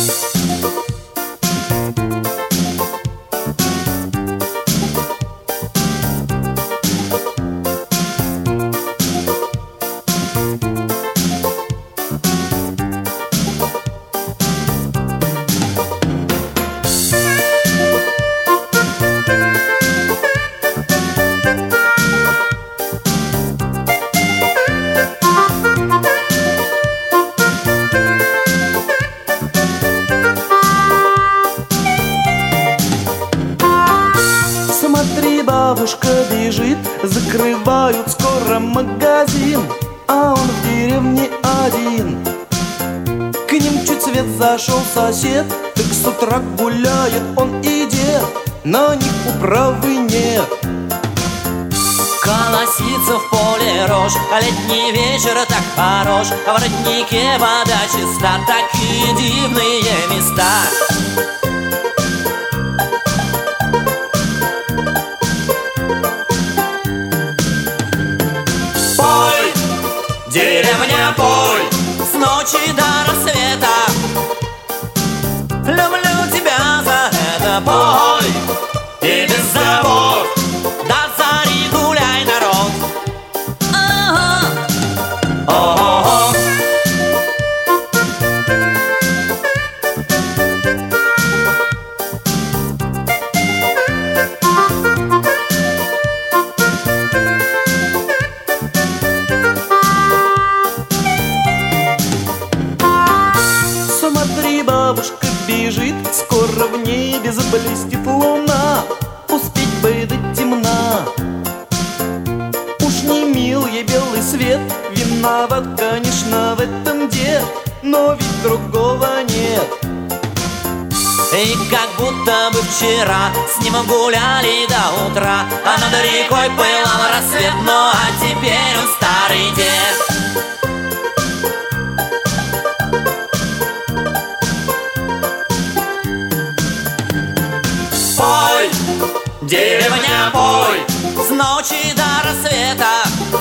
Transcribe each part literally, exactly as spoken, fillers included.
Смотри, бабушка бежит, закрывают скоро магазин, а он в деревне один. К ним чуть свет зашел сосед, так с утра гуляет он и дед, на них управы нет. Колосится в поле рожь, а летний вечер так хорош, а в роднике вода чиста, такие дивные места. Пой, деревня, пой, с ночи до рассвета. Люблю тебя за это, пой, и без забот до зари гуляй, народ. Ага. О-о-о. Смотри, бабушка бежит, скоро в небе заблестит луна, успеть бы до темна. Уж не мил ей белый свет, виноват, конечно, в этом дед, но ведь другого нет. И как будто бы вчера с ним гуляли до утра, а над рекой пылал рассвет, ну а теперь он старый дед. Пой, деревня, пой, с ночи до рассвета.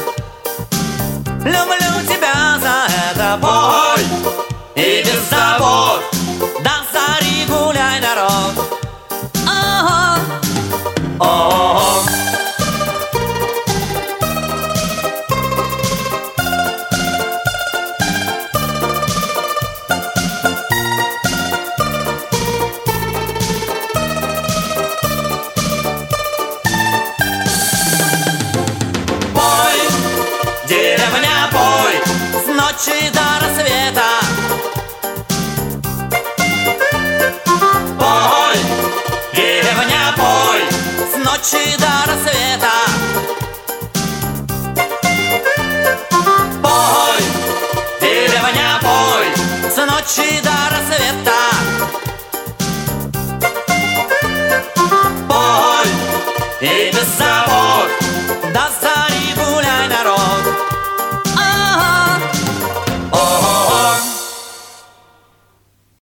Люблю тебя за это, пой, и без забот до зари гуляй, народ. Ага. О-о-о. Деревня, пой, с ночи до рассвета. Пой, деревня, пой, с ночи до рассвета. Пой, деревня, пой, с ночи до рассвета.